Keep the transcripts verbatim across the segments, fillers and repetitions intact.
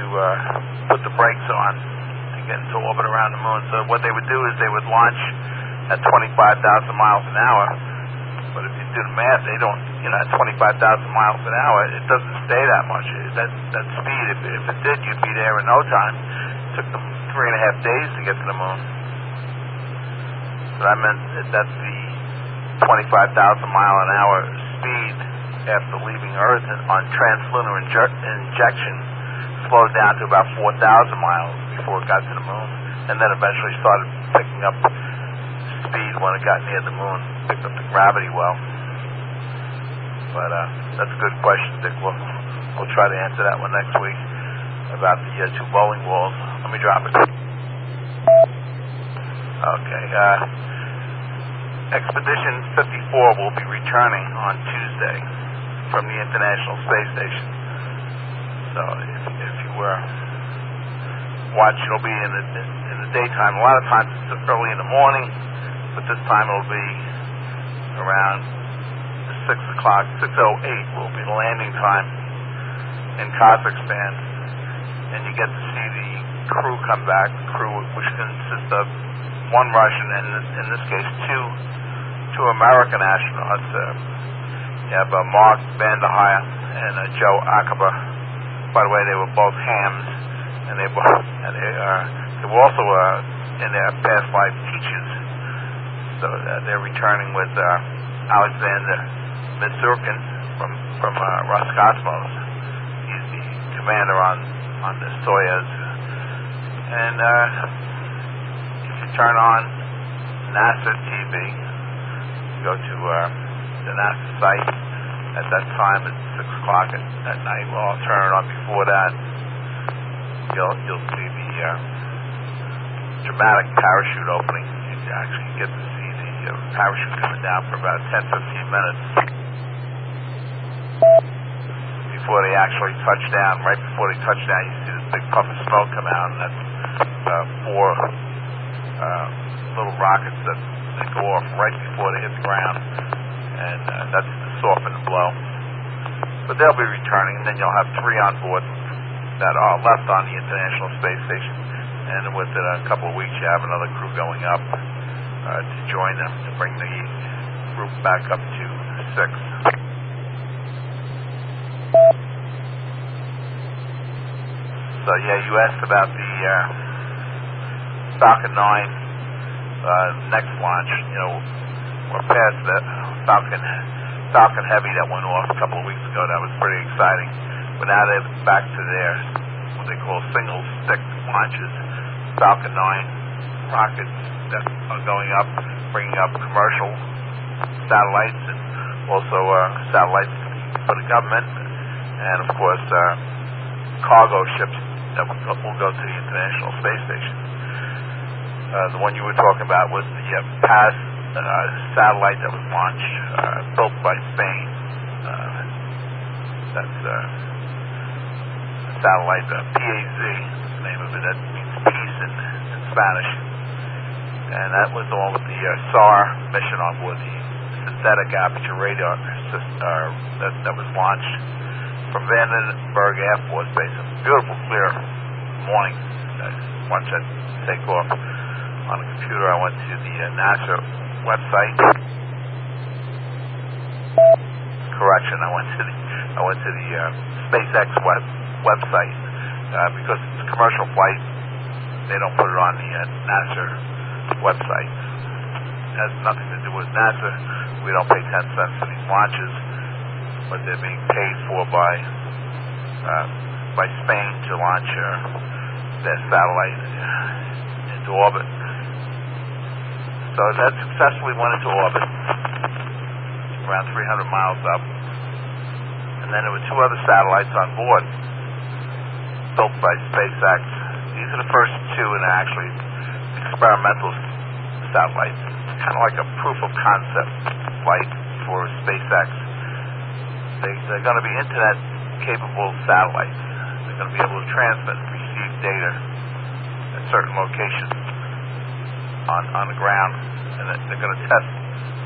uh, put the brakes on to get into orbit around the moon. So what they would do is they would launch at twenty-five thousand miles an hour. But if you do the math, they don't, you know, at twenty-five thousand miles an hour, it doesn't stay that much. That that speed, if, if it did, you'd be there in no time. It took them three and a half days to get to the moon. So that meant that that's the twenty-five thousand mile an hour speed after leaving Earth on translunar inje- injection slowed down to about four thousand miles before it got to the moon, and then eventually started picking up speed when it got near the moon, picked up the gravity well. But uh, that's a good question, Dick. We'll, we'll try to answer that one next week about the uh, two bowling balls. Let me drop it. Okay. Uh, Expedition fifty-four will be returning on Tuesday from the International Space Station. So if, if you were watching, it'll be in the, in the daytime. A lot of times it's early in the morning, but this time it'll be around six o'clock. six oh eight will be the landing time in Kazakhstan. And you get to see the crew come back, the crew which consists of one Russian and in this case two two American astronauts. Uh, you have uh, Mark Vande Geer and uh, Joe Acaba. By the way, they were both hams, and they both and they, uh, they were also uh, in their past life teachers. So uh, they're returning with uh, Alexander Misurkin from from uh, Roscosmos. He's the commander on on the Soyuz. And uh, if you turn on NASA T V, go to uh, the NASA site at that time at six o'clock at, at night. Well, I'll turn it on before that. You'll you'll see the uh, dramatic parachute opening. You can actually get to see the uh, parachute coming down for about ten to fifteen minutes before they actually touch down. Right before they touch down, you see this big puff of smoke come out, and that's uh, four uh, little rockets that, that go off right before they hit the ground, and uh, that's to soften the blow. But they'll be returning, and then you'll have three on board that are left on the International Space Station, and within a couple of weeks you have another crew going up uh, to join them to bring the group back up to six. So yeah, you asked about the uh, Falcon nine uh, next launch. You know, we're past that Falcon Falcon Heavy that went off a couple of weeks ago. That was pretty exciting. But now they're back to their what they call single stick launches. Falcon nine rockets that are going up, bringing up commercial satellites and also uh, satellites for the government, and of course uh, cargo ships that will go, will go to the International Space Station. Uh, the one you were talking about was the uh, Paz uh, satellite that was launched, uh, built by Spain. Uh, that's uh, a satellite, uh, P A Z, the name of it. That means peace in, in Spanish. And that was all with the uh, S A R mission on board, the synthetic aperture radar system, uh, that, that was launched from Vandenberg Air Force Base. A beautiful, clear morning. I watched that take off on the computer. I went to the uh, NASA website. Correction, I went to the I went to the uh, SpaceX web website uh, because it's a commercial flight. They don't put it on the uh, NASA website. It has nothing to do with NASA. We don't pay ten cents for these launches, but they're being paid for by uh, by Spain to launch uh, their satellite into orbit. So that successfully went into orbit, around three hundred miles up. And then there were two other satellites on board, built by SpaceX. These are the first two, and they're actually experimental satellites, kind of like a proof of concept flight for SpaceX. They, they're going to be internet-capable satellites. They're going to be able to transmit and receive data at certain locations on, on the ground, and they're going to test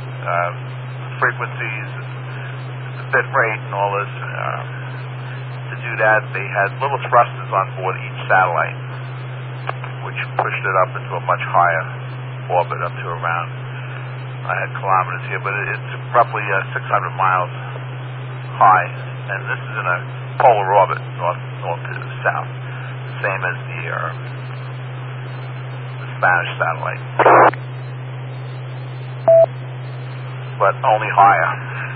uh, frequencies, the bit rate, and all this uh, to to do that, they had little thrusters on board each satellite, which pushed it up into a much higher orbit, up to around, I had kilometers here, but it's roughly uh, six hundred miles high, and this is in a polar orbit, north, north to south, same as the, uh, the Spanish satellite, but only higher.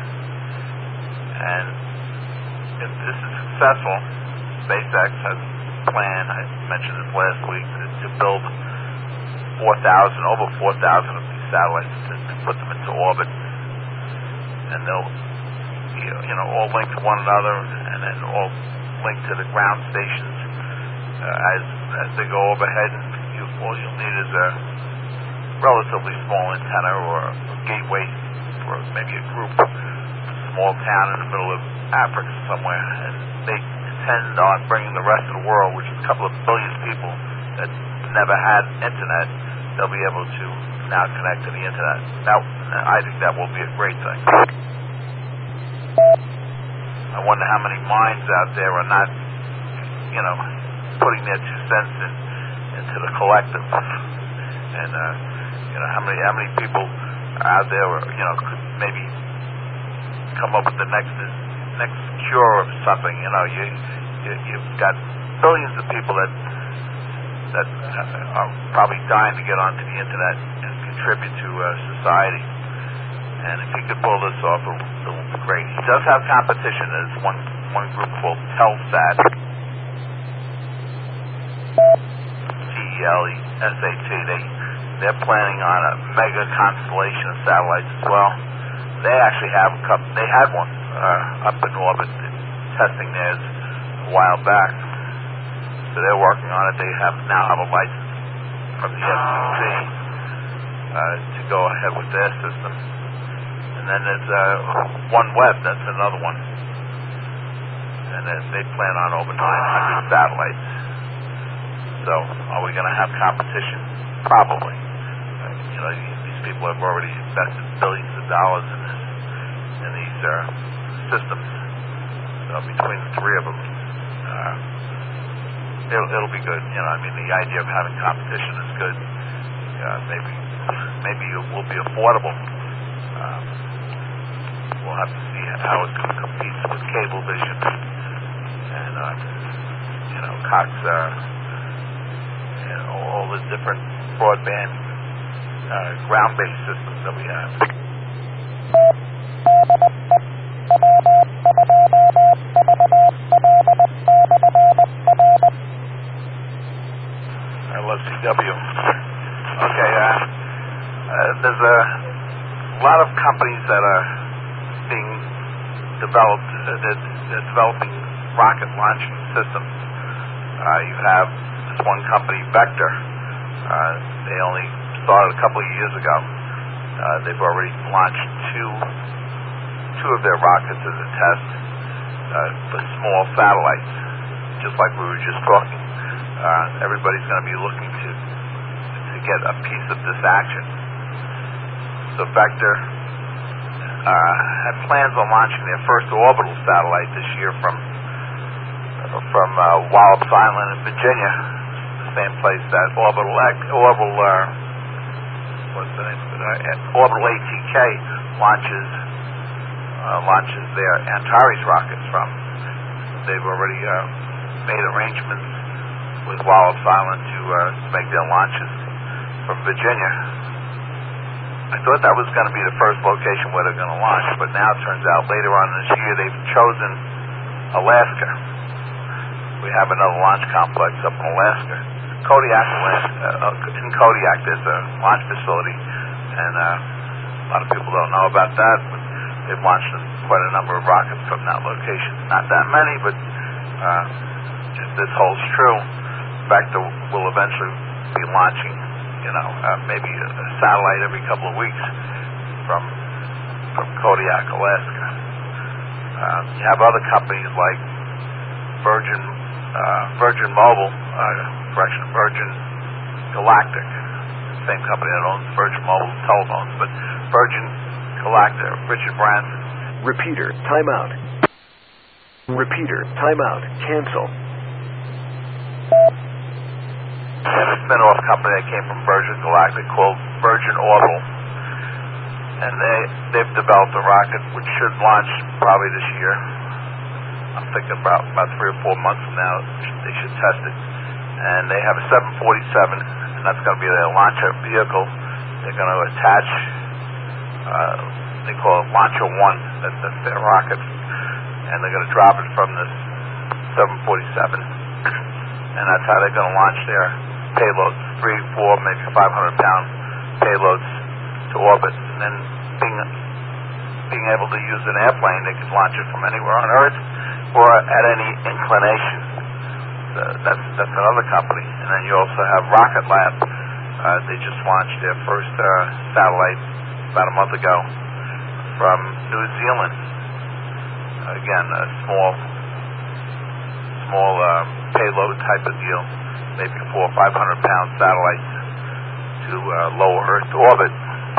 And if this is successful, SpaceX has a plan, I mentioned this last week, to, to build four thousand, over four thousand of these satellites, to, to put them into orbit, and they'll, you know, all linked to one another, and then all linked to the ground stations uh, as as they go overhead. And you, all you'll need is a relatively small antenna or a gateway for maybe a group, a small town in the middle of Africa somewhere, and they intend on bringing the rest of the world, which is a couple of billion people that never had internet, they'll be able to now connect to the internet. Now, I think that will be a great thing. I wonder how many minds out there are not, you know, putting their two cents in, into the collective, and uh, you know, how many how many people out there, you know, could maybe come up with the next next cure of something. You know, you, you you've got billions of people that that are probably dying to get onto the internet and contribute to uh, society. And if he could pull this off, it would be great. He does have competition. There's one one group called Telsat, T E L E S A T. They they're planning on a mega constellation of satellites as well. They actually have a couple. They had one uh, up in orbit, testing theirs a while back. So they're working on it. They have now have a license from the F C C uh, to go ahead with their system. And then there's uh, OneWeb. That's another one. And then they plan on over nine hundred satellites. So are we going to have competition? Probably. Uh, you know, these people have already invested billions of dollars in this, in these uh, systems. So between the three of them, uh, it'll, it'll be good. You know, I mean, the idea of having competition is good. Uh, maybe, maybe it will be affordable. Um, we'll have to see how it competes with Cablevision and, uh, you know, Cox, uh, and all the different broadband uh, ground-based systems that we have. I love C W. Okay, uh, uh, there's a lot of companies that are being developed, uh, that they're developing rocket launching systems. Uh, you have this one company, Vector. Uh, they only started a couple of years ago. Uh, they've already launched two two of their rockets as a test uh, for small satellites, just like we were just talking. Uh, everybody's going to be looking to to get a piece of this action. So Vector uh, had plans on launching their first orbital satellite this year from from uh, Wallops Island in Virginia, the same place that Orbital Orbital uh, what's the name of it? Uh, Orbital A T K launches uh, launches their Antares rockets from. They've already uh, made arrangements with Wallops Island to uh, make their launches from Virginia. I thought that was going to be the first location where they're going to launch, but now it turns out later on this year they've chosen Alaska. We have another launch complex up in Alaska. Kodiak, Alaska. Uh, in Kodiak, there's a launch facility, and uh, a lot of people don't know about that, but they've launched quite a number of rockets from that location. Not that many, but uh, if this holds true, Vector will eventually be launching, you know, uh, maybe a, a satellite every couple of weeks from from Kodiak, Alaska. Uh, you have other companies like Virgin uh, Virgin Mobile, uh, correction, Virgin Galactic, same company that owns Virgin Mobile telephones, but Virgin Galactic, Richard Branson. Repeater, timeout. Repeater, timeout, cancel. And a spin-off company that came from Virgin Galactic called Virgin Orbital. And they, they've developed a rocket which should launch probably this year. I'm thinking about, about three or four months from now they should test it. And they have a seven forty-seven, and that's going to be their launcher vehicle. They're going to attach, uh, they call it Launcher One, that's, that's their rocket. And they're going to drop it from this seven forty-seven. And that's how they're going to launch their payloads, three, four, maybe five hundred pound payloads to orbit. And then being, being able to use an airplane, they can launch it from anywhere on Earth or at any inclination. So that's, that's another company. And then you also have Rocket Lab. Uh, they just launched their first uh, satellite about a month ago from New Zealand. Again, a small, small uh, payload type of deal, maybe four or five hundred pound satellites to uh, low Earth orbit.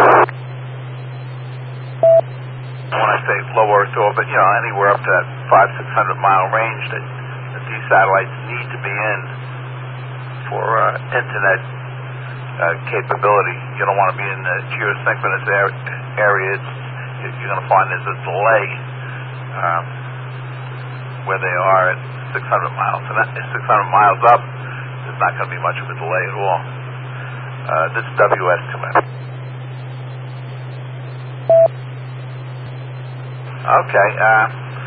When I say low Earth orbit, you know, anywhere up to that five, six hundred mile range that, that these satellites need to be in for uh, internet uh, capability. You don't want to be in the geosynchronous area. It's, you're going to find there's a delay um, where they are at six hundred miles. And that, six hundred miles up, there's not going to be much of a delay at all. Uh, this is W S two M. Okay. Uh,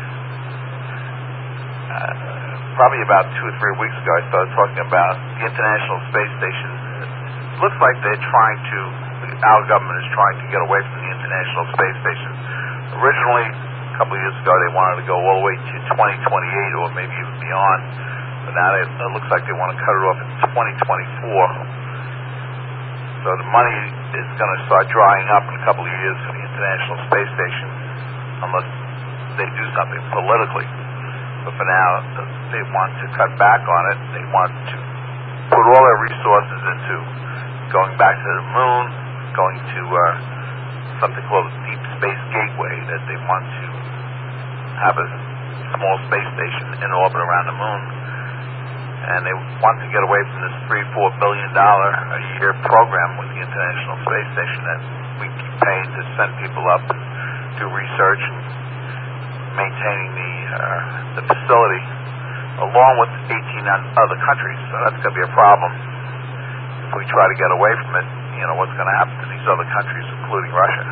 uh, probably about two or three weeks ago, I started talking about the International Space Station. It looks like they're trying to, our government is trying to get away from the International Space Station. Originally, a couple of years ago, they wanted to go all the way to twenty twenty-eight or maybe even beyond. But now they, it looks like they want to cut it off in twenty twenty-four. So the money is going to start drying up in a couple of years for the International Space Station, unless they do something politically. But for now, they want to cut back on it. They want to put all their resources into going back to the moon, going to uh, something called a Deep Space Gateway, that they want to have a small space station in orbit around the moon. And they want to get away from this three, four billion dollar a year program with the International Space Station that we keep paying to send people up and do research and maintaining the uh, the facility, along with eighteen other countries. So that's going to be a problem if we try to get away from it. You know, what's going to happen to these other countries, including Russia?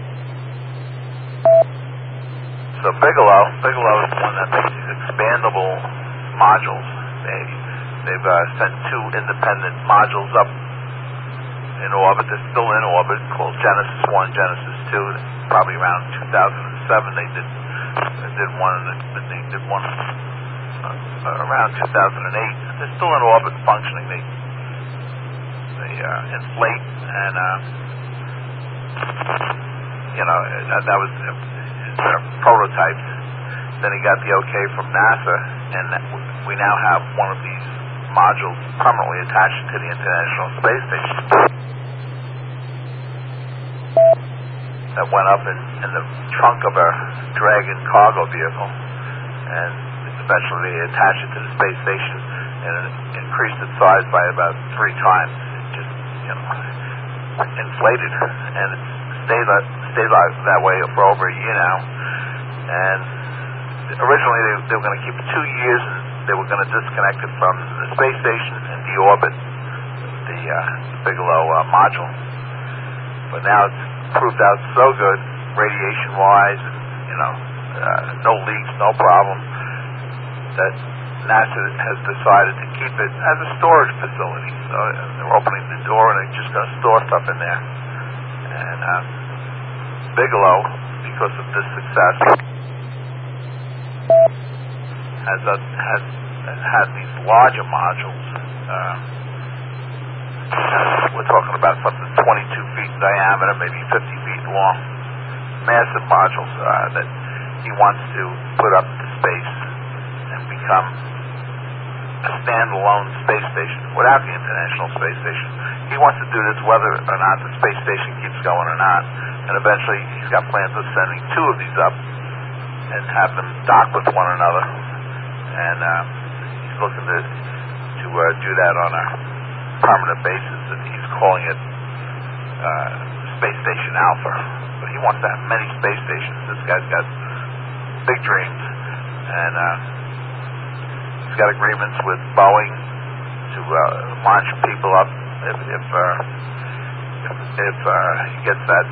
So Bigelow, Bigelow is the one that makes these expandable modules. They, they've uh, sent two independent modules up in orbit. They're still in orbit, called Genesis one, Genesis two. Probably around two thousand seven they did they did one, and they did one uh, around two thousand eight. They're still in orbit, functioning. They they uh, inflate, and uh, you know that, that was uh, prototypes. Then he got the okay from NASA, and we now have one of these modules permanently attached to the International Space Station that went up in, in the trunk of a Dragon cargo vehicle, and eventually they attached it to the space station, and it increased its size by about three times. It just, you know, inflated, and it stayed, stayed like that way for over a year now. And originally they, they were going to keep it two years, and they were going to disconnect it from the space station and deorbit the uh, Bigelow uh, module. But now it's proved out so good, radiation-wise, and, you know, uh, no leaks, no problem, that NASA has decided to keep it as a storage facility. So uh, they're opening the door, and they're just going to store stuff in there. And uh, Bigelow, because of this success, has a, has has these larger modules. Uh, we're talking about something twenty-two feet in diameter, maybe fifty feet long, massive modules uh, that he wants to put up to space and become a standalone space station without the International Space Station. He wants to do this whether or not the space station keeps going or not, and eventually he's got plans of sending two of these up and have them dock with one another and uh, he's looking to to uh, do that on a permanent basis, and he's calling it uh, Space Station Alpha. But he wants to have many space stations. This guy's got big dreams, and uh, he's got agreements with Boeing to uh, launch people up if if, uh, if, if uh, he gets that,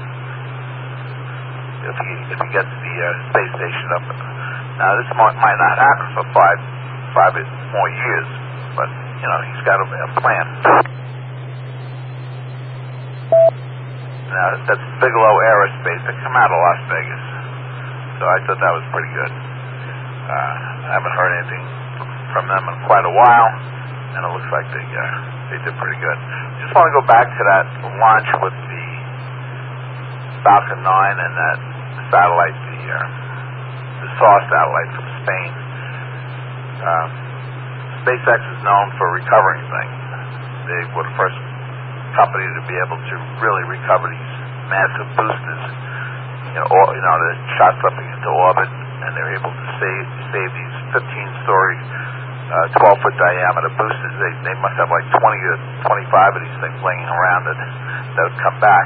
if he if he gets the uh, space station up. Now this might, might not happen for five five more years, but you know he's got a, a plan. Now that's Bigelow Aerospace. They come out of Las Vegas, so I thought that was pretty good. Uh, I haven't heard anything from them in quite a while, and it looks like they uh, they did pretty good. Just want to go back to that launch with the Falcon nine and that satellite, the uh, the S A R satellite from Spain. Uh, SpaceX is known for recovering things. They were the first company to be able to really recover these massive boosters. You know, or, you know, they shot something into orbit, and they're able to save save these fifteen-story, uh, twelve-foot diameter boosters. They they must have like twenty or twenty-five of these things laying around that that would come back.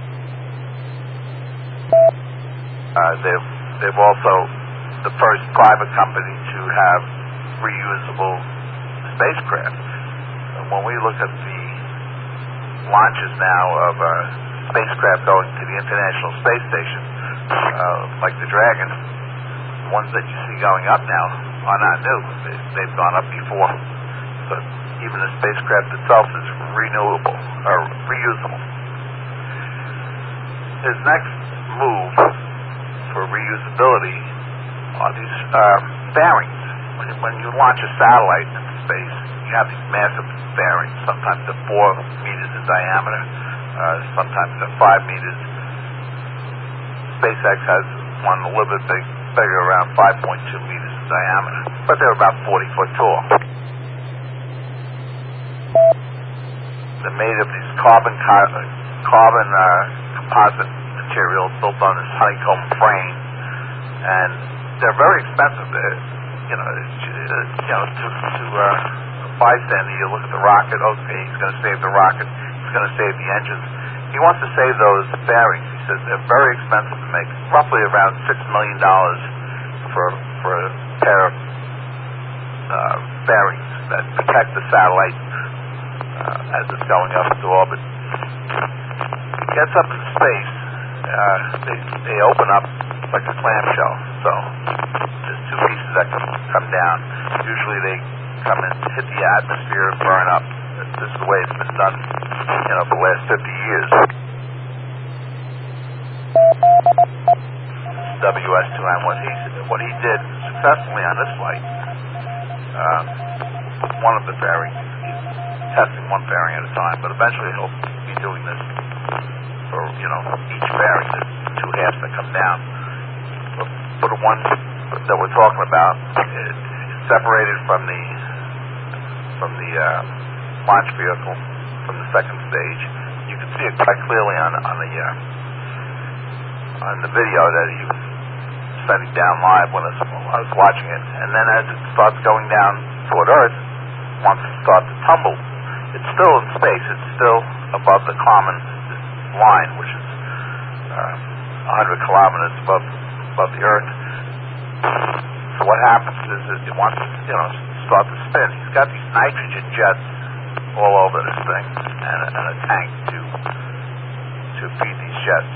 Uh, they've they've also the first private company to have reusable spacecraft. And when we look at the launches now of uh, spacecraft going to the International Space Station, uh, like the Dragon, the ones that you see going up now are not new. They, they've gone up before. So even the spacecraft itself is renewable or reusable. His next move for reusability are these uh, bearings. When, when you launch a satellite into space, you have these massive bearings. Sometimes they're four meters in diameter, uh, sometimes they're five meters. SpaceX has one a little bit big, bigger, around five point two meters in diameter, but they're about forty foot tall. They're made of these carbon carbon uh, composite materials built on this honeycomb frame, and they're very expensive. They're, you know, you know, to, to uh, a bystander, you look at the rocket. Okay, he's going to save the rocket. He's going to save the engines. He wants to save those bearings. He says they're very expensive to make, roughly around six million dollars for for a pair of uh, bearings that protect the satellite uh, as it's going up into orbit. It gets up in space. Uh, they they open up like a clamshell. So there's two pieces that come, come down. Usually they come in, hit the atmosphere, and burn up. This is the way it's been done, you know, for the last fifty years. W S two nine, what he what he did successfully on this flight, um, one of the bearings, he's testing one bearing at a time, but eventually he'll be doing this for, you know, each bearing. There's two halves that come down. But for the one that we're talking about, it, it's separated from the from the uh, launch vehicle from the second stage. You can see it quite clearly on on the uh, on the video that he was sending down live when I was, when I was watching it. And then as it starts going down toward Earth, once it starts to tumble, it's still in space. It's still above the Kármán line, which is uh, one hundred kilometers above above the Earth. So what happens is that it wants to, you know, start to spin. He's got these nitrogen jets all over this thing, and a, and a tank to to feed these jets.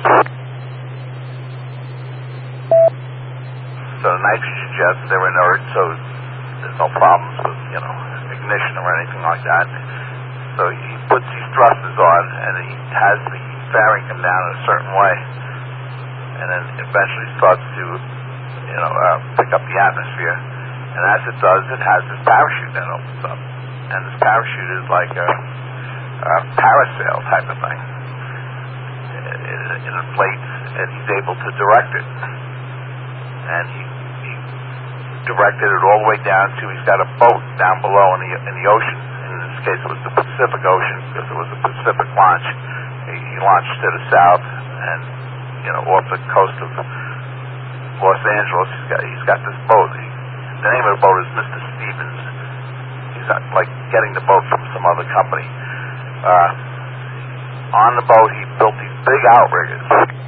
So the nitrogen jets, they're inert, so there's no problems with, you know, ignition or anything like that. So he puts these thrusters on, and he has the fairing come down in a certain way, and then eventually starts to, you know, uh, pick up the atmosphere. And as it does, it has this parachute that opens up. And this parachute is like a, a parasail type of thing. It, it, it inflates, and he's able to direct it. And he, he directed it all the way down to, he's got a boat down below in the in the ocean. In this case, it was the Pacific Ocean, because it was a Pacific launch. He, he launched to the south, and, you know, off the coast of Los Angeles, he's got, he's got this boat. He, the name of the boat is Mister Stevens. He's not, like getting the boat from some other company. Uh, on the boat, he built these big outriggers.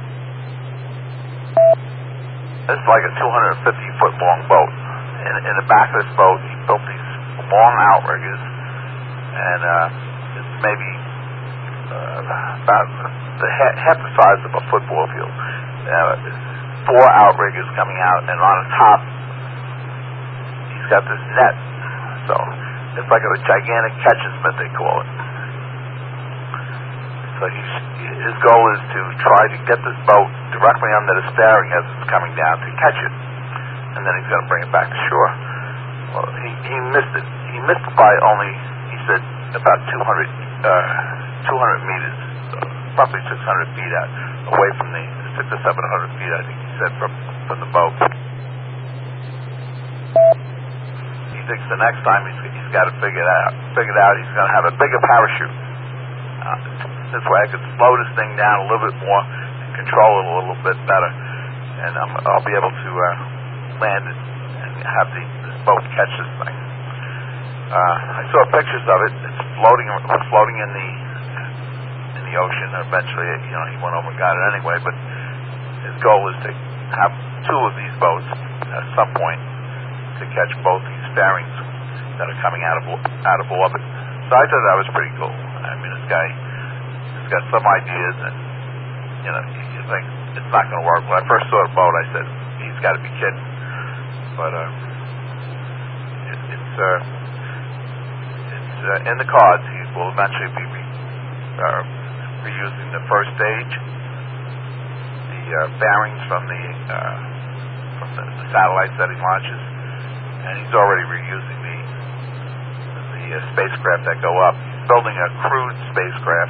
This is like a two hundred fifty foot long boat. In, in the back of this boat, he built these long outriggers, and uh, it's maybe uh, about the ha- half the size of a football field. Uh, four outriggers coming out, and on the top, he's got this net. So it's like a gigantic catcher's mitt, they call it. So he's, his goal is to try to get this boat directly under the steering as it's coming down to catch it, and then he's going to bring it back to shore. Well, he, he missed it. He missed it by only, he said, about two hundred, uh, two hundred meters, so roughly six hundred feet out, away from the six or seven hundred feet, I think he said, from from the boat. He thinks the next time he's he's got to figure it out. Figured out he's going to have a bigger parachute. Uh, this way I could slow this thing down a little bit more and control it a little bit better, and um, I'll be able to uh, land it and have the this boat catch this thing. Uh, I saw pictures of it. It's floating, floating in the in the ocean. Eventually, you know, he went over and got it anyway. But his goal is to have two of these boats at some point to catch both these fairings that are coming out of out of orbit. So I thought that was pretty cool. I mean, this guy has got some ideas, and you know, you, you think it's not going to work. When I first saw the boat, I said, he's got to be kidding. But uh, it, it's uh, it's uh, in the cards. He will eventually be re, uh, reusing the first stage, the uh, bearings from the uh, from the, the satellites that he launches, and he's already reusing the the uh, spacecraft that go up. He's building a crewed spacecraft,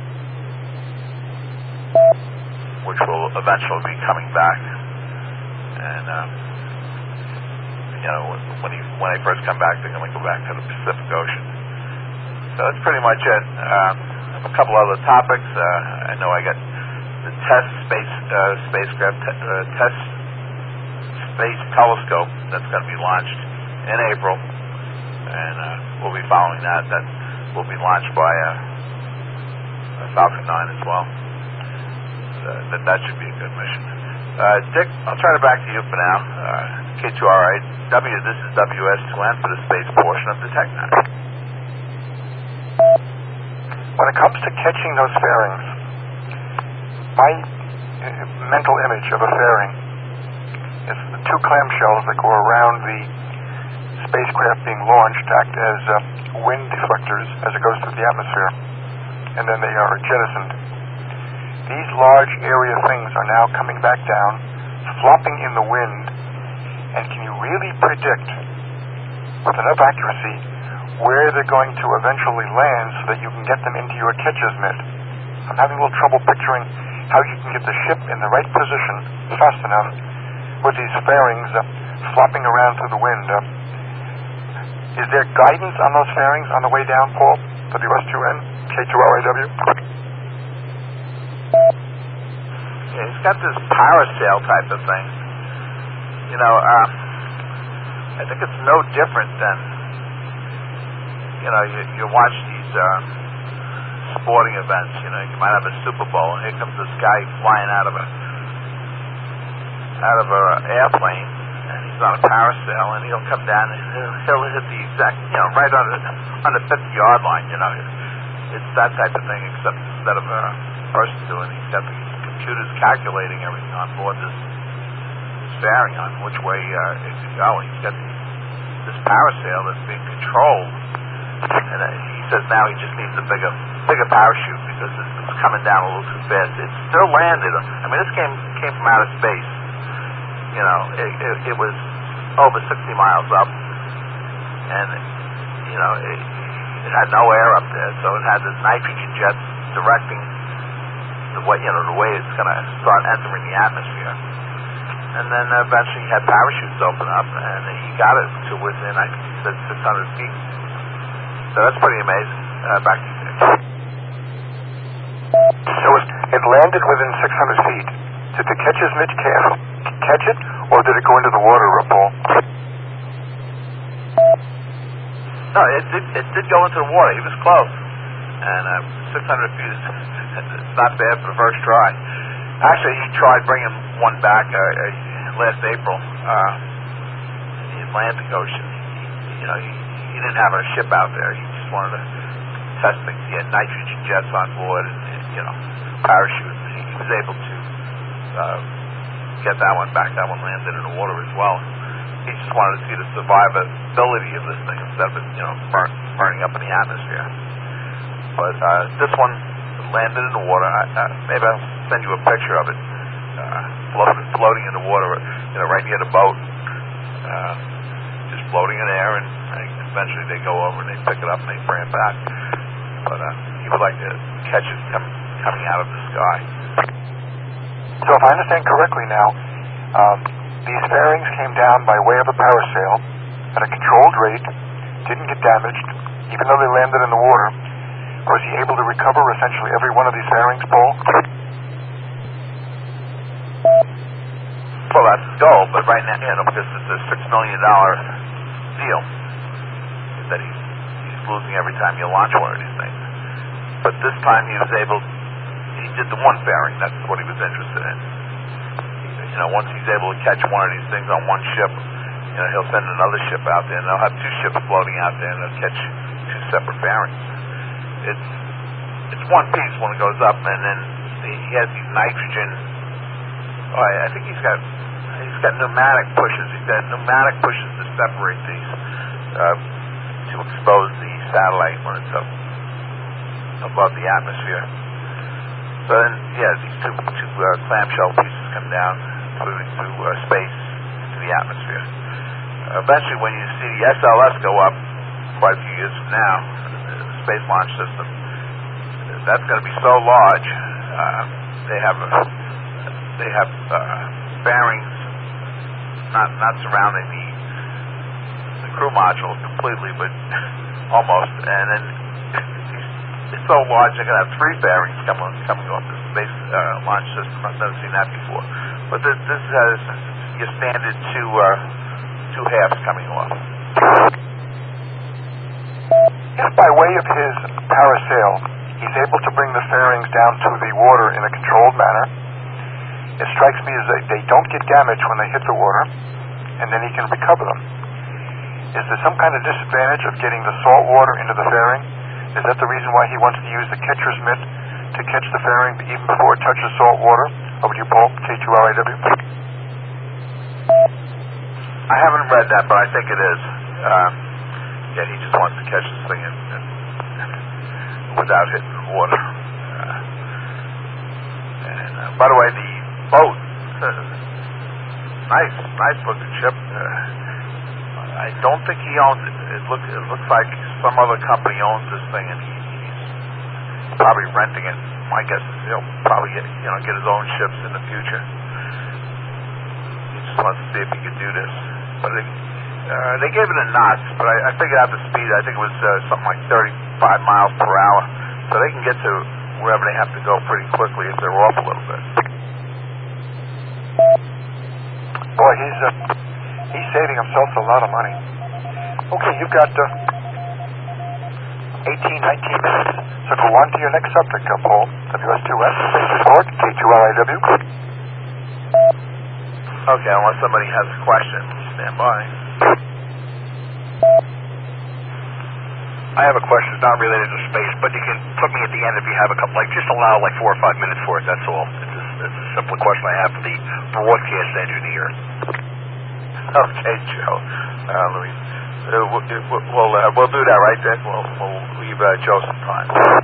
which will eventually be coming back. And uh, you know, when he when they first come back, they're going to go back to the Pacific Ocean. So that's pretty much it. Um, a couple other topics. Uh, I know I got the test space uh, spacecraft te- uh, test space telescope that's going to be launched in April, and uh, we'll be following that. That will be launched by uh, Falcon nine as well. So that that should be a good mission. Uh, Dick, I'll turn it back to you for now. Uh, K two R I W, this is W S two N for the space portion of the TechNet. When it comes to catching those fairings, my uh, mental image of a fairing is the two clamshells that go around the spacecraft being launched act as uh, wind deflectors as it goes through the atmosphere, and then they are jettisoned. These large area things are now coming back down, flopping in the wind, and can you really predict with enough accuracy where they're going to eventually land so that you can get them into your catcher's mitt? I'm having a little trouble picturing how you can get the ship in the right position fast enough with these fairings uh, flopping around through the wind. Uh, is there guidance on those fairings on the way down, Paul? W S two N, K two R I W? Yeah, he's got this parasail type of thing. You know, uh, I think it's no different than, you know, you, you watch these uh, sporting events. You know, you might have a Super Bowl, and here comes this guy flying out of a out of an airplane, and he's on a parasail, and he'll come down and he'll, he'll hit the exact, you know, right on the on the fifty yard line. You know, it's that type of thing, except instead of a person doing it, he's got the computers calculating everything on board this fairing on which way uh, it can go. He's got these, this parasail that's being controlled, and uh, he says now he just needs a bigger bigger parachute because it's, it's coming down a little too fast. It's still landed. I mean, this came came from outer space. You know, it, it, it was over sixty miles up, and you know it, it had no air up there, so it had this nitrogen jet directing the way, you know, the way it's going to start entering the atmosphere. And then uh, eventually he had parachutes open up, and he got it to within, I think he said, six hundred feet. So that's pretty amazing. Uh, back to you, Dick. So it landed within six hundred feet. Did the catcher's mitt catch it, or did it go into the water, Paul? No, it did, it did go into the water. He was close. And uh, six hundred feet is it's not bad for the first try. Actually, he tried bringing one back uh, uh, last April uh, in the Atlantic Ocean. He, you know, he, he didn't have a ship out there. He just wanted to test things. He had nitrogen jets on board and, and you know, parachute. He, he was able to uh, get that one back. That one landed in the water as well. He just wanted to see the survivability of this thing instead of it, you know, burn, burning up in the atmosphere. But uh, this one landed in the water. I, uh, maybe I'll send you a picture of it, uh, floating, floating in the water, you know, right near the boat, uh, just floating in air, and uh, eventually they go over and they pick it up and they bring it back. But uh, he would like to catch it com- coming out of the sky. So if I understand correctly now, um, these fairings came down by way of a parasail at a controlled rate, didn't get damaged, even though they landed in the water. Was he able to recover essentially every one of these fairings, Paul? Well, that's the goal, but right now, you know, because it's a six million dollars deal that he's, he's losing every time you launch one of these things. But this time he was able, he did the one fairing. That's what he was interested in. You know, once he's able to catch one of these things on one ship, you know, he'll send another ship out there, and they'll have two ships floating out there, and they'll catch two separate fairings. It's it's one piece when it goes up, and then he has these nitrogen. Oh, I, I think he's got he's got pneumatic pushes. He's got pneumatic pushes to separate these uh, to expose the satellite when it's up above the atmosphere. So then, yeah, these two two uh, clamshell pieces come down through, through uh, space to the atmosphere. Uh, eventually, when you see the S L S go up quite a few years from now, Space Launch System, that's going to be so large. Uh, they have uh, they have uh, bearings not not surrounding the the crew module completely, but almost. And then it's so large they're going to have three bearings coming coming off the Space uh, Launch System. I've never seen that before. But this, this has your standard two uh, two halves coming off. If by way of his parasail he's able to bring the fairings down to the water in a controlled manner, it strikes me as that they don't get damaged when they hit the water, and then he can recover them. Is there some kind of disadvantage of getting the salt water into the fairing? Is that the reason why he wants to use the catcher's mitt to catch the fairing even before it touches salt water? Over to you, Paul, K two L I W. I haven't read that, but I think it is. Uh, Yeah, he just wants to catch this thing in, in, without hitting the water. Uh, and uh, by the way, the boat, uh, nice, nice looking ship. Uh, I don't think he owns it. It looks, it looks like some other company owns this thing, and he, he's probably renting it. My guess is he'll probably get, you know, get his own ships in the future. He just wants to see if he could do this, but. It, Uh, they gave it a knots, but I, I figured out the speed. I think it was uh, something like thirty-five miles per hour. So they can get to wherever they have to go pretty quickly if they're off a little bit. Boy, he's uh, he's saving himself a lot of money. Okay, you've got uh, eighteen, nineteen minutes. So go on to your next subject, uh, Paul. W S two S, Space Report, K two L I W. Okay, unless somebody has a question, stand by. I have a question. It's not related to space, but you can put me at the end if you have a couple, like just allow like four or five minutes for it, that's all. It's a, it's a simple question I have for the broadcast engineer. Okay, Joe. Uh, let me, uh, we'll, we'll, uh, we'll do that right then. We'll, we'll leave uh, Joe some time.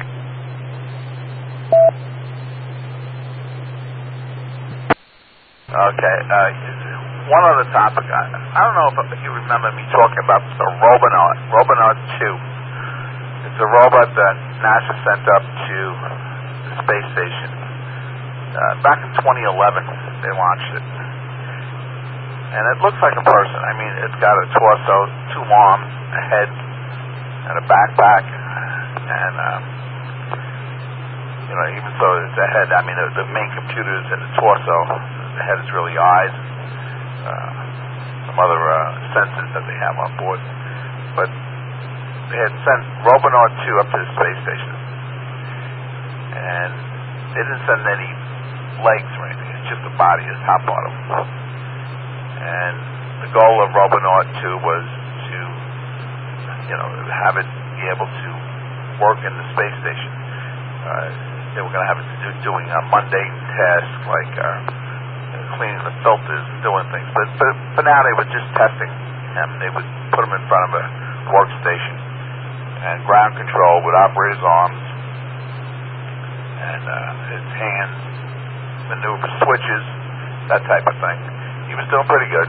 Okay, uh, one other topic. I, I don't know if you remember me talking about the Robonaut, Robonaut two. It's a robot that NASA sent up to the space station. Uh, back in twenty eleven, they launched it. And it looks like a person. I mean, it's got a torso, two arms, a head, and a backpack. And, um, you know, even so it's a head, I mean, the, the main computer is in the torso. The head is really eyes. Uh, some other uh, sensors that they have on board. But they had sent Robonaut two up to the space station, and they didn't send any legs or anything. It's just the body, the top part of them. And the goal of Robonaut two was to, you know, have it be able to work in the space station. Uh, they were going to have it do, doing uh, mundane tasks like uh, cleaning the filters and doing things. But, but for now, they were just testing him. They would put him in front of a workstation, and ground control would operate his arms and uh, his hands, maneuver switches, that type of thing. He was doing pretty good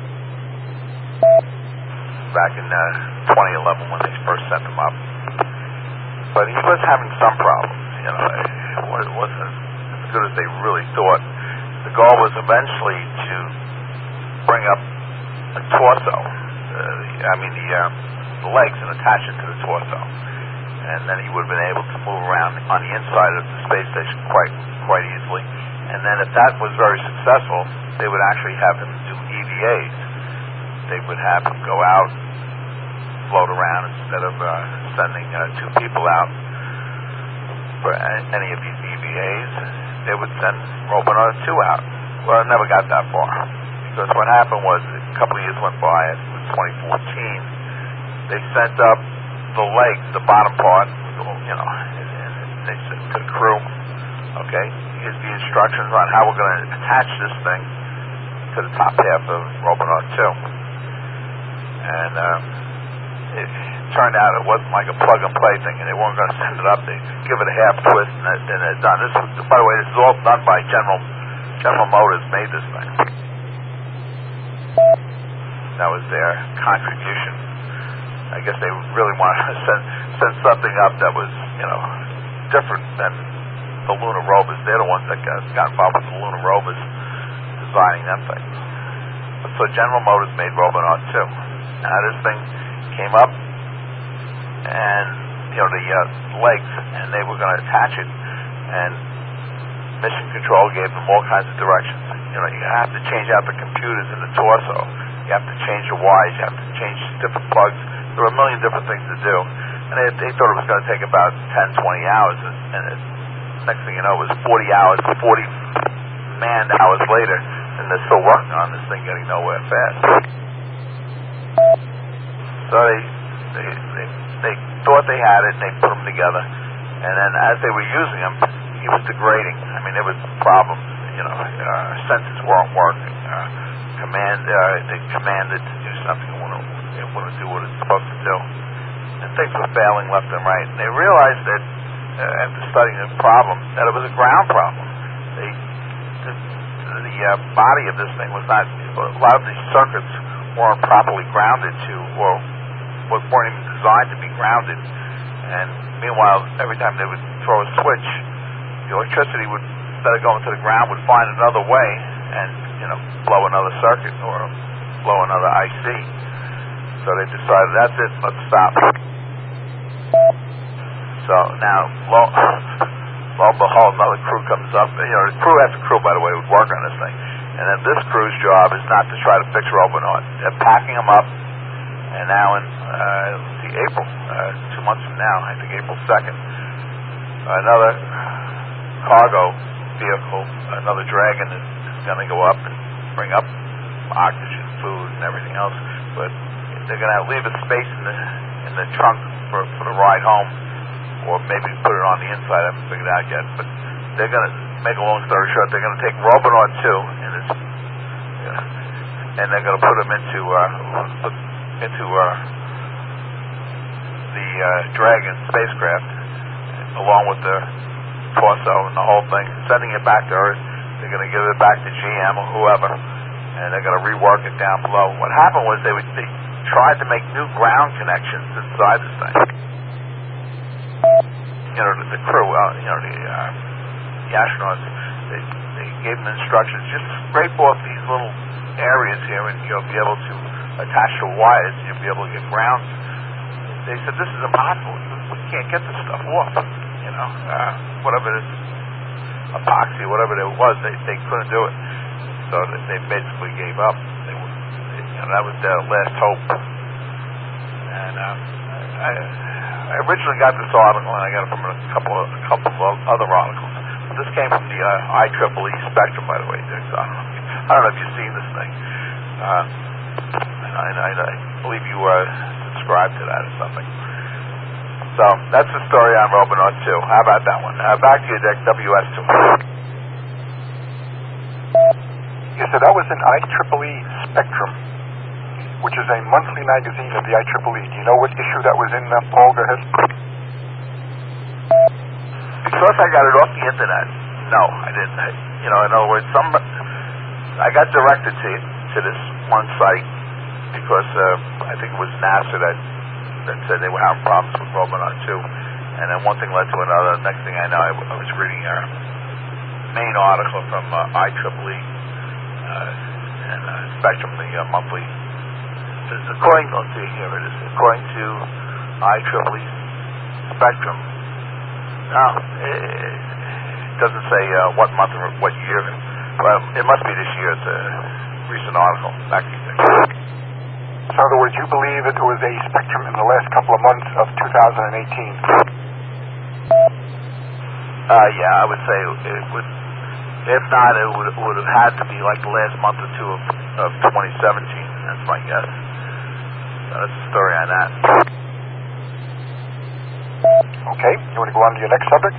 back in uh, twenty eleven when they first sent him up. But he was having some problems. You know, it wasn't as good as they really thought. The goal was eventually to bring up a torso. Uh, I mean, the, uh, the legs, and attach it to the torso. And then he would have been able to move around on the inside of the space station quite quite easily. And then if that was very successful, they would actually have him do E V As. They would have him go out, float around, instead of uh, sending uh, two people out for any of these E V As. They would send Robonaut two out. Well, it never got that far. Because what happened was, a couple of years went by, it was twenty fourteen, they sent up the legs, the bottom part, you know, and, and they said to the crew, okay, here's the instructions on how we're going to attach this thing to the top half of Robonaut two. And um, it turned out it wasn't like a plug-and-play thing, and they weren't going to send it up. They give it a half twist, and, it, and it's done. This was, by the way, this is all done by General General Motors made this thing. That was their contribution. I guess they really wanted to send, send something up that was, you know, different than the lunar rovers. They're the ones that got, got involved with the lunar rovers, designing them things. So General Motors made Robonaut two. Now this thing came up, and, you know, the uh, legs, and they were going to attach it, and Mission Control gave them all kinds of directions. You know, you have to change out the computers in the torso. You have to change the wires. You have to change different plugs. There were a million different things to do. And they, they thought it was going to take about ten, twenty hours. And, and it, next thing you know, it was forty hours, forty manned hours later, and they're still working on this thing, getting nowhere fast. So they, they, they, they thought they had it, and they put them together. And then as they were using him, he was degrading. I mean, there was problems. You know, uh, sensors weren't working. Uh, command, uh, they commanded to do something, it wouldn't, it wouldn't do what it's supposed to do. And things were failing left and right. And they realized that, uh, after studying the problem, that it was a ground problem. They, the the uh, body of this thing was not, a lot of these circuits weren't properly grounded to, or weren't even designed to be grounded. And meanwhile, every time they would throw a switch, the electricity would, instead of going to the ground, would find another way and, you know, blow another circuit or blow another I C. So they decided, that's it, let's stop. So now, lo, lo and behold, another crew comes up. You know, the crew after crew, by the way, would work on this thing. And then this crew's job is not to try to fix Robonaut. They're packing them up, and now in, uh, let's see, April, uh, two months from now, I think April second, another cargo vehicle, another Dragon, is, is going to go up and bring up oxygen, food, and everything else. But they're going to leave a space in the in the trunk for for the ride home, or maybe put it on the inside. I haven't figured it out yet. But they're going to, make a long story short, they're going to take Robonaut two and it's, you know, and they're going to put him into uh, into uh, the uh, Dragon spacecraft, along with the torso and the whole thing, sending it back to Earth. They're going to give it back to G M or whoever, and they're going to rework it down below. What happened was they, would, they tried to make new ground connections inside this thing. You know, the, the crew, uh, you know, the, uh, the astronauts, they, they gave them instructions, just scrape off these little areas here and you'll be able to attach the wires and you'll be able to get ground. They said, this is impossible. We can't get this stuff off. You know, uh, whatever it is, epoxy, whatever it was, they, they couldn't do it. So they basically gave up. They, you know, that was their last hope. And uh, I, I originally got this article, and I got it from a couple of, a couple of other articles. But this came from the uh, I triple E Spectrum, by the way, Dick. So I don't know if, you, I don't know if you've seen this thing. Uh, I, I, I believe you uh, subscribed to that or something. So that's the story on Robonaut two. How about that one? Uh, back to you, Dick. W S two. Yeah, so that was an I triple E Spectrum, which is a monthly magazine of the I triple E. Do you know what issue that was in, uh, Paul? Go ahead. Because I got it off the internet. No, I didn't. I, you know, in other words, some I got directed to to this one site because uh, I think it was NASA that that said they were having problems with Robonaut two, and then one thing led to another. Next thing I know, I, I was reading a main article from uh, I triple E uh, and uh, Spectrum, the uh, monthly. According, let's see, here it is. According to I triple E Spectrum, no, it doesn't say uh, what month or what year. Well, it must be this year. It's a recent article. Back to you. So in other words, you believe that there was a Spectrum in the last couple of months of two thousand eighteen? Uh, yeah, I would say it would. If not, it would, would have had to be like the last month or two of, of twenty seventeen. That's my guess. So that's the story on that. Okay, you want to go on to your next subject?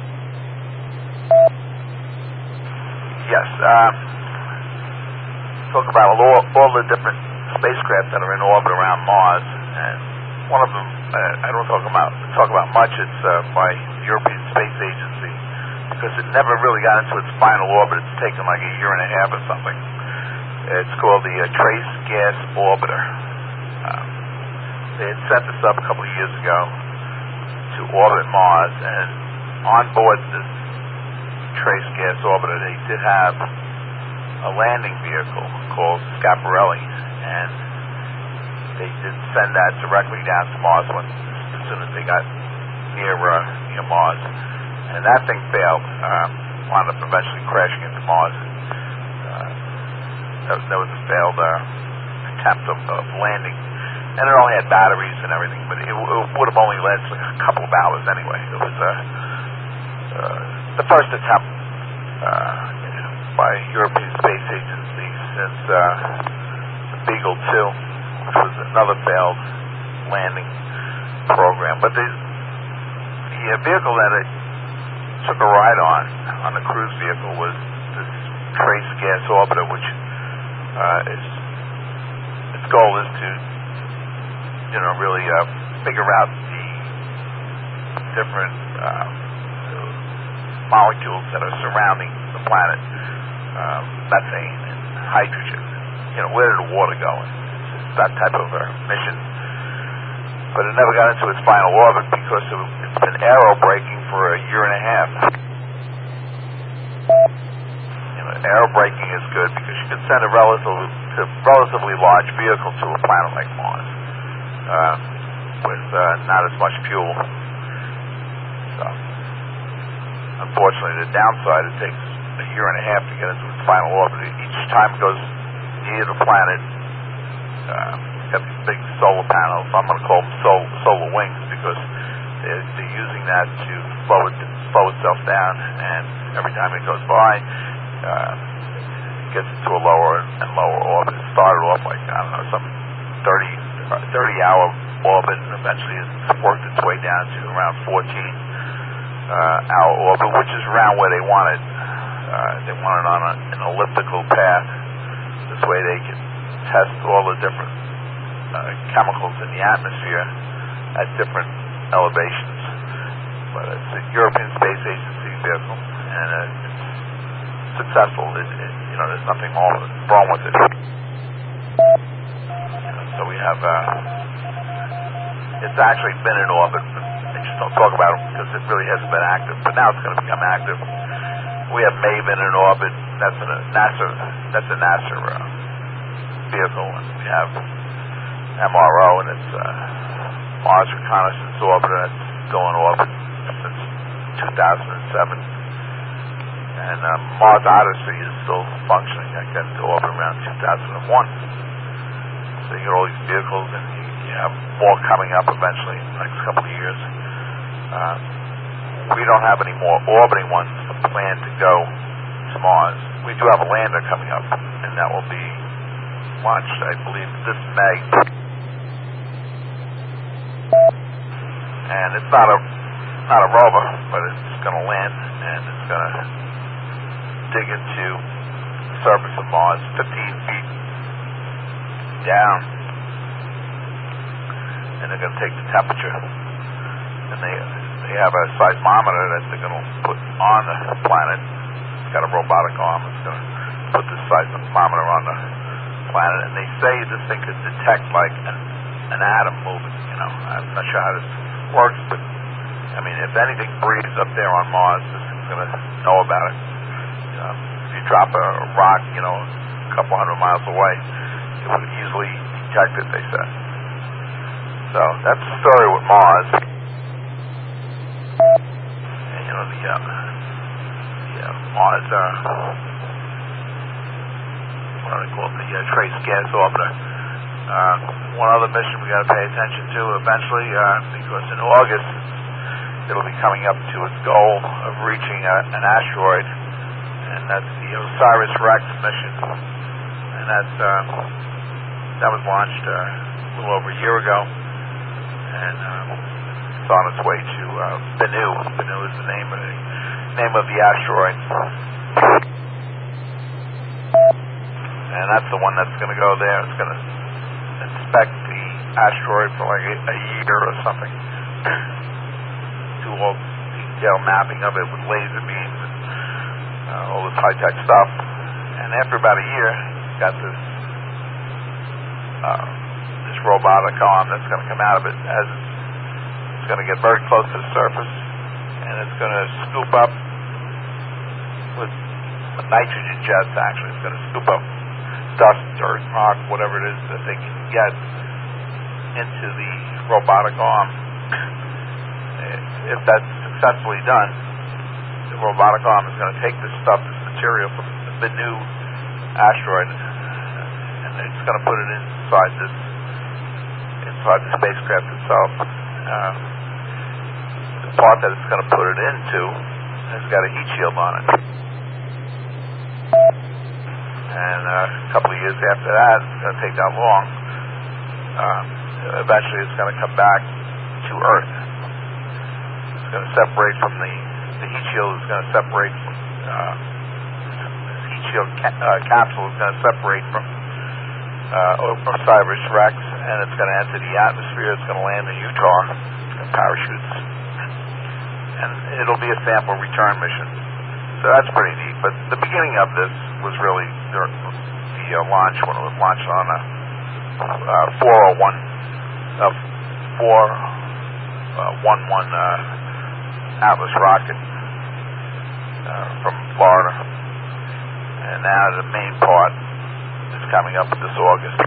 Yes. Uh, talk about all, all the different spacecraft that are in orbit around Mars, and one of them uh, I don't talk about talk about much. It's uh, by the European Space Agency, because it never really got into its final orbit. It's taken like a year and a half or something. It's called the uh, Trace Gas Orbiter. Um, they had sent this up a couple of years ago to orbit Mars, and on board this Trace Gas Orbiter, they did have a landing vehicle called Schiaparelli, and they did send that directly down to Mars when, as soon as they got near uh, near Mars, and that thing failed. Um, wound up eventually crashing into Mars. Uh, that, that was a failed uh, attempt of, of landing, and it only had batteries and everything, but it, it would have only lasted a couple of hours anyway. It was uh, uh, the first attempt uh, by European Space Agency since uh, the Beagle two, which was another failed landing program. But the, the uh, vehicle that it took a ride on, on the cruise vehicle, was this Trace Gas Orbiter, which uh, is, its goal is to, you know, really uh, figure out the different uh, molecules that are surrounding the planet, uh, methane and hydrogen. You know, where did the water go? It's that type of a mission. But it never got into its final orbit because it, it's been aerobraking for a year and a half. You know, aerobraking is good because you can send a relatively, a relatively large vehicle to a planet like Mars uh, with uh, not as much fuel. So, unfortunately, the downside, it takes a year and a half to get into its final orbit. Each time it goes near the planet, uh, it's got these big solar panels. I'm going to call them sol- solar wings because they're, they're using that to slow it slow itself down, and every time it goes by, uh, it gets into a lower and lower orbit. It started off like, I don't know, some thirty hour orbit, and eventually it's worked its way down to around fourteen uh, hour orbit, which is around where they want it. Uh, they want it on a, an elliptical path. This way they can test all the different uh, chemicals in the atmosphere at different elevations. But it's a European Space Agency vehicle, and uh, it's successful. It, it, you know, there's nothing wrong with it. You know, so we have, uh, it's actually been in orbit. They just don't talk about it because it really hasn't been active, but now it's going to become active. We have MAVEN in orbit. That's a NASA. That's a NASA uh, vehicle, and we have M R O, and it's uh, Mars Reconnaissance Orbiter. That's still in orbit since two thousand seven, and uh, Mars Odyssey is still functioning. I got into orbit around two thousand one. So you get all these vehicles, and you, you have more coming up eventually in the next couple of years. Uh, we don't have any more orbiting ones planned to go to Mars. We do have a lander coming up, and that will be launched, I believe, this May. And it's not a not a rover, but it's going to land, and it's going to dig into the surface of Mars, fifteen feet down, and they're going to take the temperature, and they they have a seismometer that they're going to put on the planet. It's got a robotic arm. It's going to put this seismometer on the planet, and they say this thing could detect like an, an atom moving. You know, I'm not sure how this works, but I mean, if anything breathes up there on Mars, this thing's going to know about it. You know, if you drop a rock, you know, a couple hundred miles away, it would easily detect it, they said. So that's the story with Mars. And, you know, the, uh, the uh, Mars, uh, what do they call it, the uh, Trace Gas Orbiter. Uh, one other mission we got to pay attention to eventually, uh, because in August it'll be coming up to its goal of reaching a, an asteroid, and that's the OSIRIS-REx mission, and that's uh, that was launched uh, a little over a year ago, and um, it's on its way to uh, Bennu. Bennu is the name of the name of the asteroid, and that's the one that's going to go there. It's going to inspect the asteroid for like a, a year or something. Do all detailed mapping of it with laser beams and uh, all this high-tech stuff. And after about a year, it's got this uh, this robotic arm that's going to come out of it as it's, it's going to get very close to the surface, and it's going to scoop up with nitrogen jets. Actually, it's going to scoop up dust, dirt, rock, whatever it is that they can get into the robotic arm. If that's successfully done, the robotic arm is going to take this stuff, this material from the Bennu asteroid, and it's going to put it inside this, inside the spacecraft itself. Uh, the part that it's going to put it into has got a heat shield on it. And uh, a couple of years after that, it's going to take that long. Uh, eventually, it's going to come back to Earth. It's going to separate from the the heat shield. Is going to separate from uh, this heat shield ca- uh, capsule is going to separate from uh, OSIRIS-REx, and it's going to enter the atmosphere. It's going to land in Utah. It's going to parachutes, and it'll be a sample return mission. So that's pretty neat. But the beginning of this was really the, the uh, launch when it was launched on a uh, four oh one, uh, four one one uh, Atlas rocket uh, from Florida, and now the main part is coming up this August.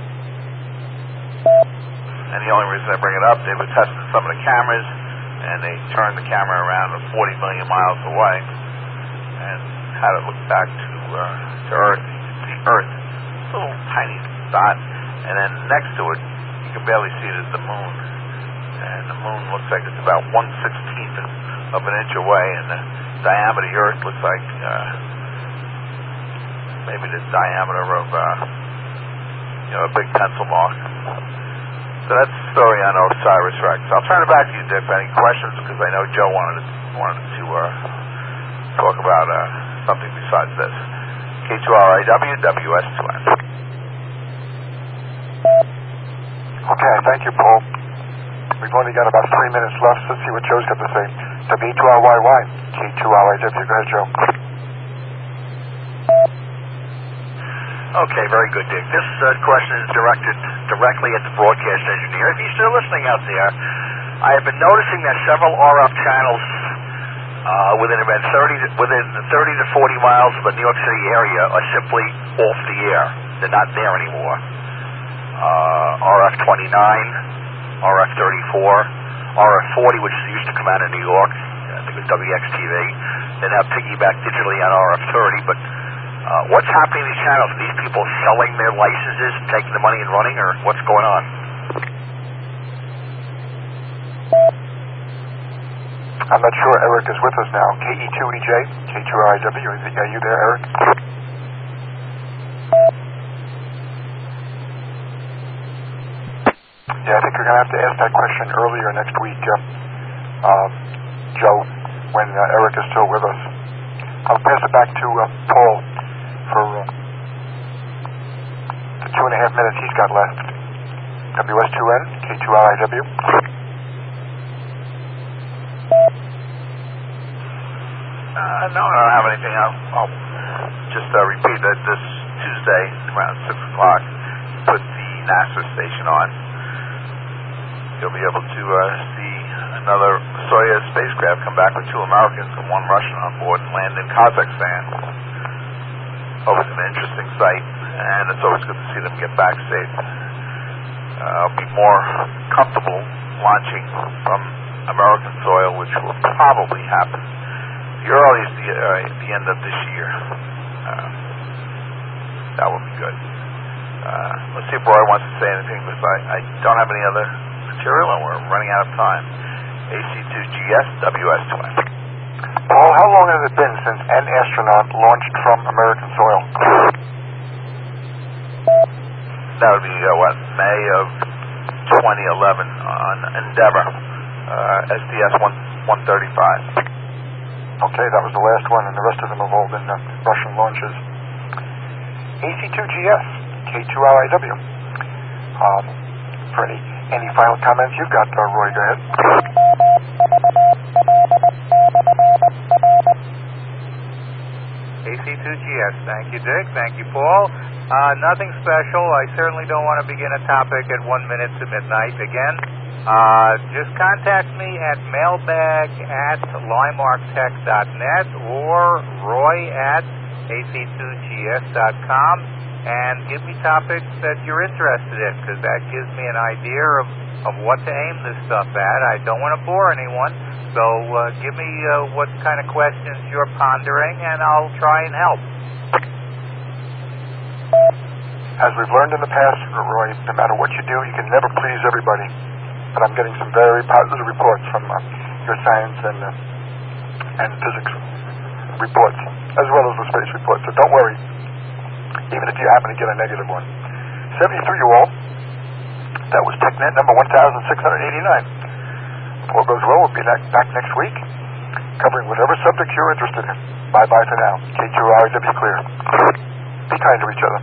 And the only reason I bring it up, they were testing some of the cameras, and they turned the camera around at forty million miles away, and had it look back to uh, to Earth. You can see Earth, a little tiny dot, and then next to it, you can barely see it as the moon. And the moon looks like it's about one sixteenth of an inch away, and the diameter of the Earth looks like uh, maybe the diameter of uh, you know a big pencil mark. So that's the story on OSIRIS-REx. I'll turn it back to you, Dick, for any questions, because I know Joe wanted to, wanted to uh, talk about uh, something besides this. K two R I W, W S two N. Okay, thank you, Paul. We've only got about three minutes left. Let's see what Joe's got to say. W two R Y Y, K two R I W. Go ahead, Joe. Okay, very good, Dick. This uh, question is directed directly at the broadcast engineer. If he's still listening out there, I have been noticing that several R F channels uh, within about thirty to, within thirty to forty miles of the New York City area are simply off the air. They're not there anymore. Uh, R F twenty-nine, R F thirty-four, R F forty, which used to come out of New York, I think it was W X T V. They now piggyback digitally on R F thirty, but uh, what's happening to these channels? Are these people selling their licenses and taking the money and running, or what's going on? I'm not sure Eric is with us now. K E two E J, K two R I W. Is it, are you there, Eric? Yeah, I think you're going to have to ask that question earlier next week, uh, uh, Joe, when uh, Eric is still with us. I'll pass it back to uh, Paul for uh, the two and a half minutes he's got left. W S two N, K two R I W. Uh, no, I don't have anything. I'll, I'll just uh, repeat that this Tuesday around six o'clock, put the NASA station on. You'll be able to uh, see another Soyuz spacecraft come back with two Americans and one Russian on board and land in Kazakhstan. Always an interesting sight, and it's always good to see them get back safe. Uh, I'll be more comfortable launching from American soil, which will probably happen the earliest the, uh, the end of this year. Uh, that would be good. Uh, let's see if Roy wants to say anything, because I, I don't have any other material, and we're running out of time. A C two G S, W S two N. Paul, how long has it been since an astronaut launched from American soil? That would be, uh, what, May of twenty eleven on Endeavour, uh, S T S one thirty-five. Okay, that was the last one, and the rest of them have all been uh, Russian launches. A C two G S, K two R I W. Um, for any, any final comments you've got, uh, Roy, go ahead. A C two G S, thank you, Dick. Thank you, Paul. Uh, nothing special. I certainly don't want to begin a topic at one minute to midnight again. Uh, just contact me at mailbag at limarktech dot net or roy at A C two G S dot com and give me topics that you're interested in, because that gives me an idea of, of what to aim this stuff at. I don't want to bore anyone, so uh, give me uh, what kind of questions you're pondering, and I'll try and help. As we've learned in the past, Roy, no matter what you do, you can never please everybody. But I'm getting some very positive reports from uh, your science and uh, and physics reports, as well as the space reports. So don't worry, even if you happen to get a negative one. seventy-three, you all. That was TechNet number one thousand six hundred eighty-nine. If all goes well, we'll be back next week, covering whatever subject you're interested in. Bye-bye for now. K two R I W clear. Be kind to each other.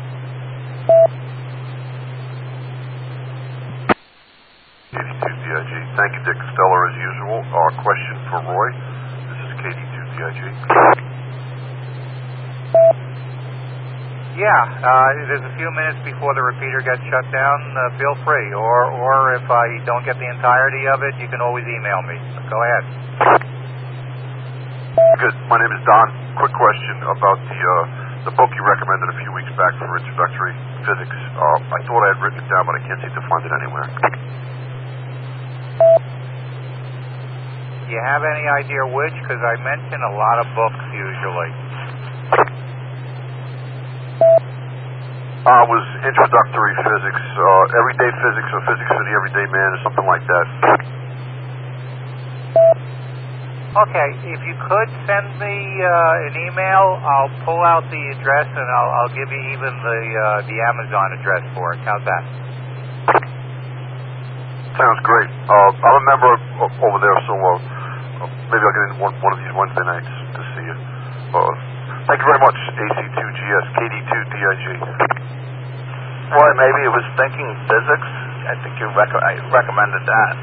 eighty-two D I G. Thank you, Dick Stellar, as usual. Our question for Roy. This is K D two D I G. Yeah, uh, there's a few minutes before the repeater gets shut down. Uh, feel free. Or, or if I don't get the entirety of it, you can always email me. Go ahead. Good. My name is Don. Quick question about the uh, the book you recommended a few weeks back for introductory physics. Uh, I thought I had written it down, but I can't seem to find it anywhere. You have any idea which? Because I mention a lot of books usually. Uh, it was introductory physics, uh, everyday physics, or physics for the everyday man, or something like that. Okay, if you could send me uh, an email, I'll pull out the address and I'll, I'll give you even the uh, the Amazon address for it. How's that? Sounds great. Uh, I'm a member uh, over there, so uh, maybe I'll get in one, one of these Wednesday nights to see you. Uh, thank you very much, A C two G S, K D two D I G. Roy, maybe it was thinking physics. I think you rec- I recommended that.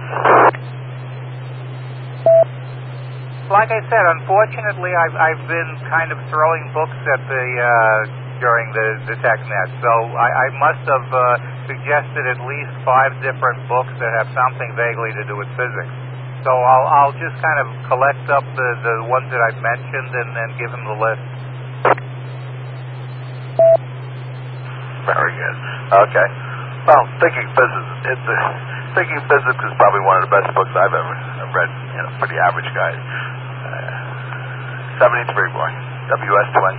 Like I said, unfortunately, I've I've been kind of throwing books at the uh, during the the TechNet, so I, I must have uh, suggested at least five different books that have something vaguely to do with physics. So I'll I'll just kind of collect up the the ones that I've mentioned and then give him the list. Very good. Okay. Well, thinking physics, it's a, thinking physics is probably one of the best books I've ever read. You know, for the average guy. Uh, Seventy-three, boy. W S two N.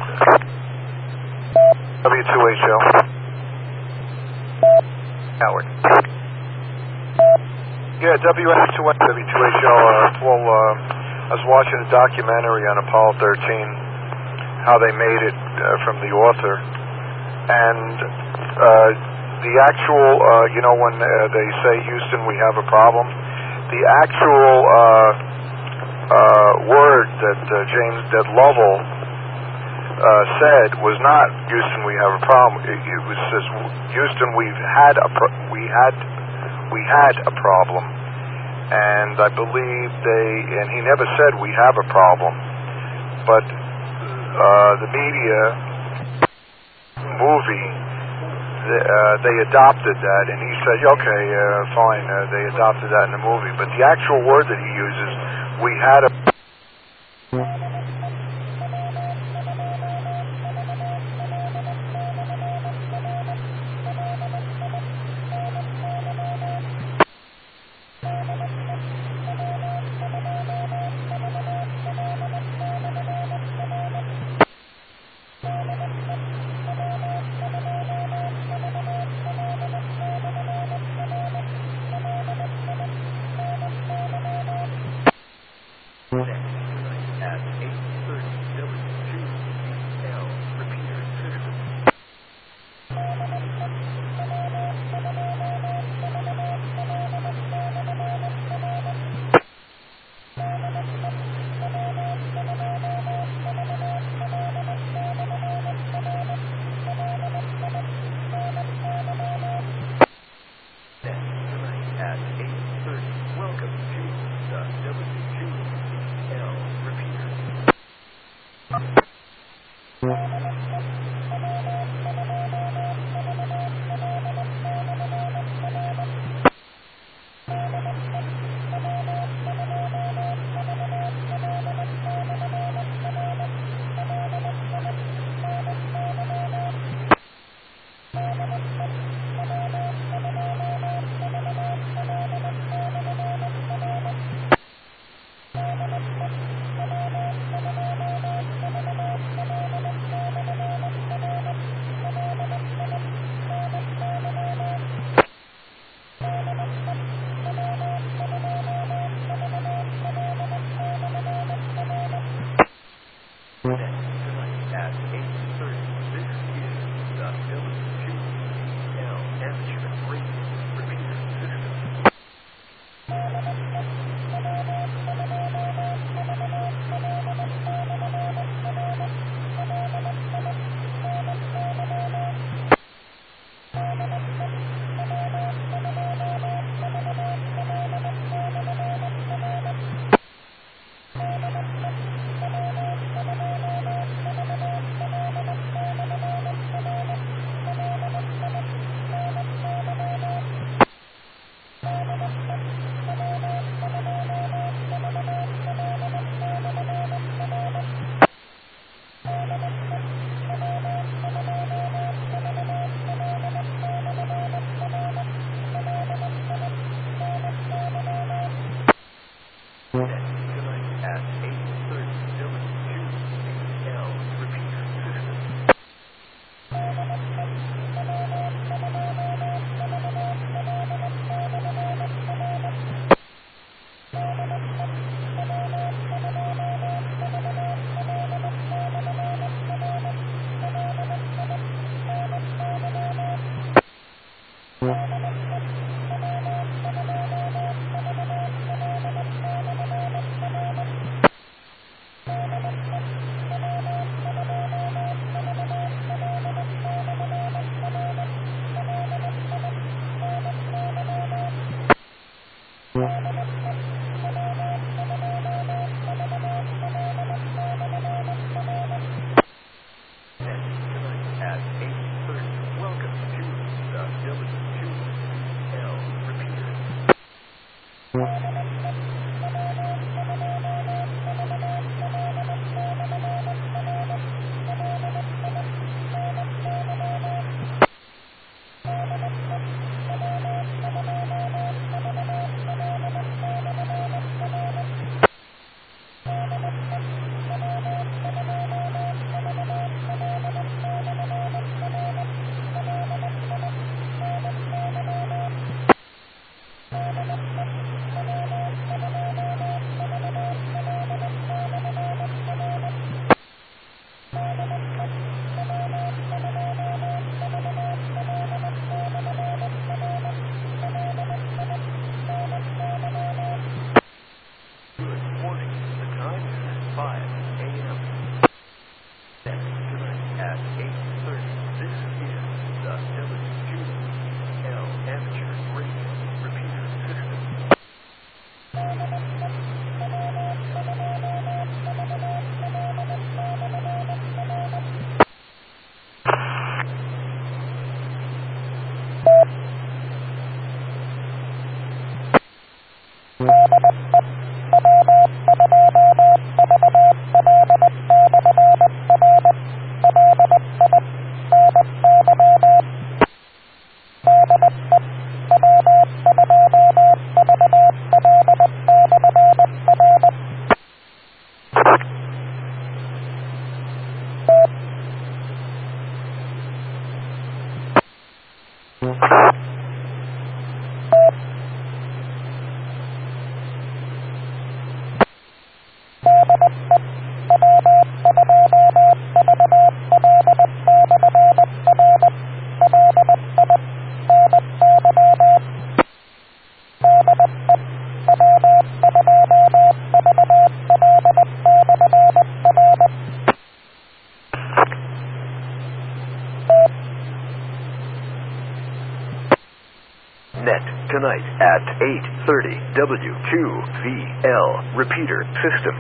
W two H L. Howard. Yeah, W F two W two H L, uh, Paul, uh, I was watching a documentary on Apollo thirteen, how they made it uh, from the author, and uh, the actual, uh, you know, when uh, they say, Houston, we have a problem, the actual uh, uh, word that uh, James, that Lovell uh, said was not, Houston, we have a problem. It, it was just, Houston, we've had a, pro- we had, we had a problem. And I believe they, and he never said we have a problem, but uh, the media movie, the, uh, they adopted that, and he said, okay, uh, fine, uh, they adopted that in the movie. But the actual word that he uses, we had a... at eight thirty W two V L. Repeater system.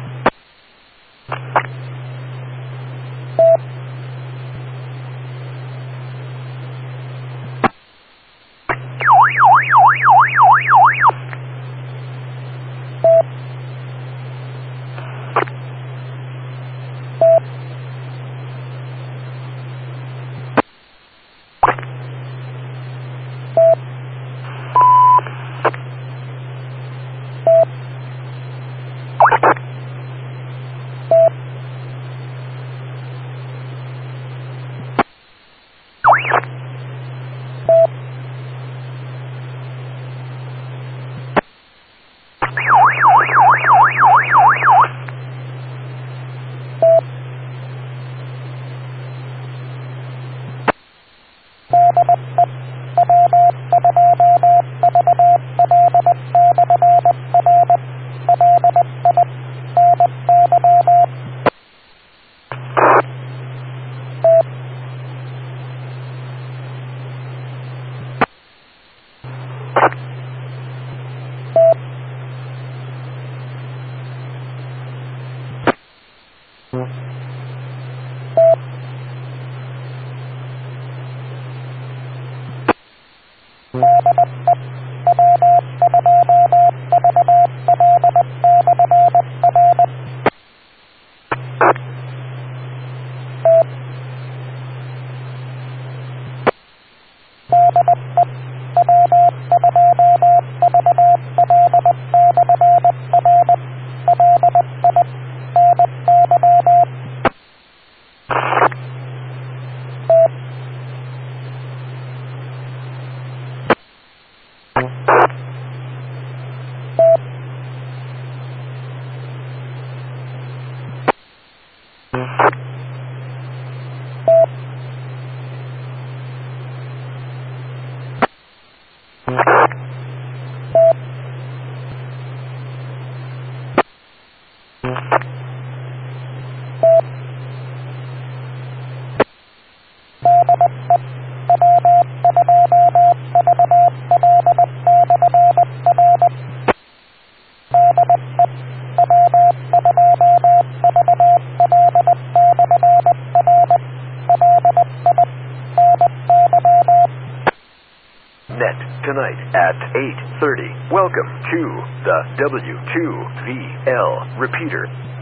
Net tonight at eight thirty. Welcome to the W two V L repeater.